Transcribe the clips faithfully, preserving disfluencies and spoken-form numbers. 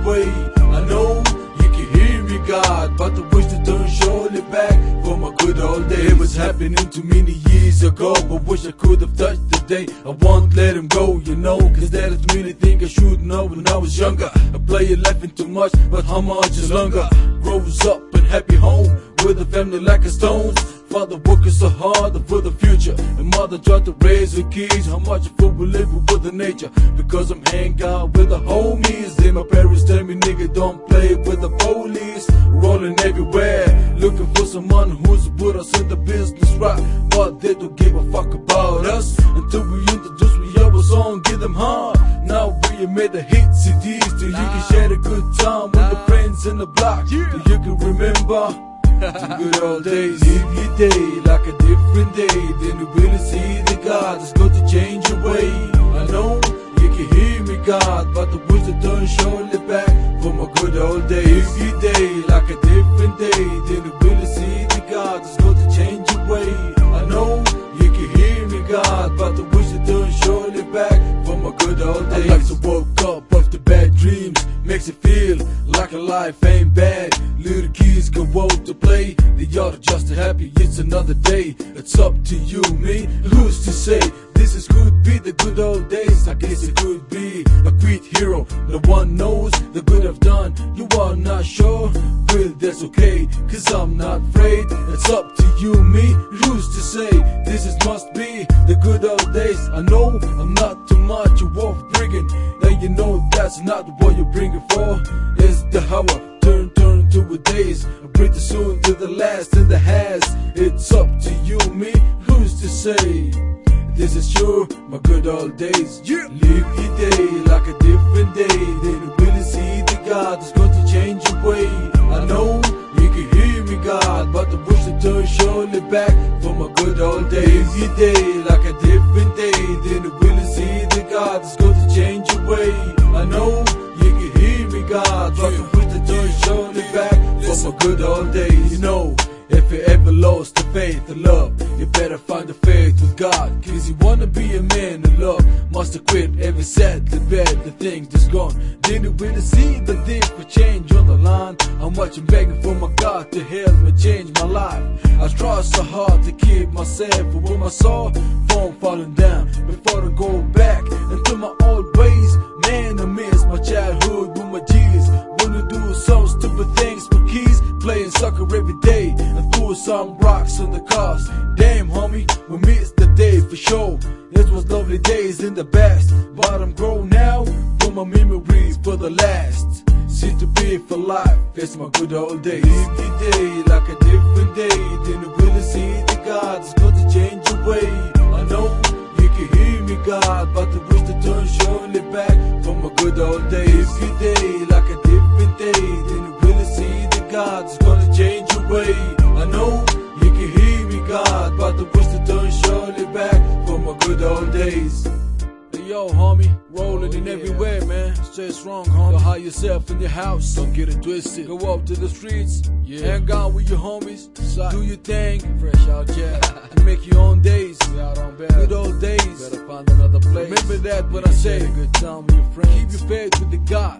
way. I know you can hear me, God, but I wish to turn surely back for my good old days. It was happening too many years ago, but wish I could have touched the day. I won't let him go, you know, cause there's many things I should know when I was younger. I play it laughing too much, but how much is longer? Grows up in happy home with a family like a Stones. Father working so hard for the future, and mother tried to raise her kids. How much food we live with the nature, because I'm hanging out with the homies. Then my parents tell me, nigga, don't play with the police. Rolling everywhere, looking for someone who's put us in the business right, but they don't give a fuck about us until we introduce we have a song, give them hard. Now we made the hit C Ds till you can share a good time with the friends in the block, till you can remember the good old days. Live your day like a different day, then you really see the God that's going to change your way. I know you can hear me, God, but the wish to turn surely back for my good old days. Live your day like a different day, then you really see the God that's going to change your way. I know you can hear me, God, but the wish to turn surely back for my good old days. I like to woke up after bad dreams, makes it feel like a life ain't bad. Little kids go out to play, they ought to just happy it's another day. It's up to you, me, who's to say this is could be the good old days? I guess it could be a great hero, no one knows the good I've done. You are not sure, well that's okay, cause I'm not afraid. It's up to you, me, who's to say this is must be the good old days? I know I'm not too much worth bringing, and you know that's not what you're bringing for. It's the hour turn turn to a days, pretty soon to the last in the has. It's up to you, me, who's to say this is sure my good old days. Yeah. Live your day like a different day, then you really see the God that's going to change your way. I know you can hear me, God, but the wish to turn surely back for my good old days. Live your day like a different day, then you really see the God that's going to change your way. I know you can hear me, God, but the wish to turn surely back for my good old days. You know, if you ever lost the faith and love, you better find the faith with God, cause you wanna be a man of love. Must have quit every sad, the bad, the things that's gone. Didn't really see the different change on the line. How much I'm begging for my God to help me change my life. I try so hard to keep myself from what I saw from falling down before I go back into my old ways. Man, I miss my childhood with my G's. Wanna do some stupid things for keys, playing soccer every day and threw some rocks on the cars. Damn, homie, we missed the day for sure. It was lovely days in the past, but I'm grown now, for my memories for the last. Seem to be for life, it's my good old days. Live your day like a different day, then you really see the God that's going to change your way. I know you can hear me, God, but the wish to turn surely back for my good old days. Live your day like a different day, then you really see the God that's going to change your way. I know you can hear me, God, but the wish to turn surely back for my good old days. Hey yo, homie, rolling in everywhere, man. Stay strong, homie. Go hide yourself in your house, don't get it twisted. Go up to the streets, yeah. Hang out with your homies, do your thing, fresh out, yeah. And make your own days, we out on bed. Good old days, better find another place. Remember that when I say a good time with your friends. Keep your faith with the God,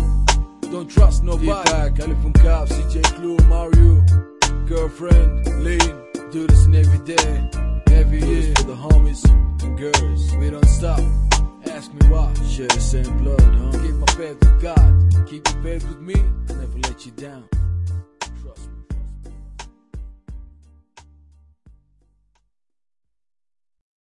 don't trust nobody. Deepak, California Cop, C J Clue, Mario, girlfriend, Lean. Do this in every day, every year for the homies and girls. We don't stop. Ask me why. Share the same blood, huh? Keep my faith with God. Keep your faith with me. Never let you down.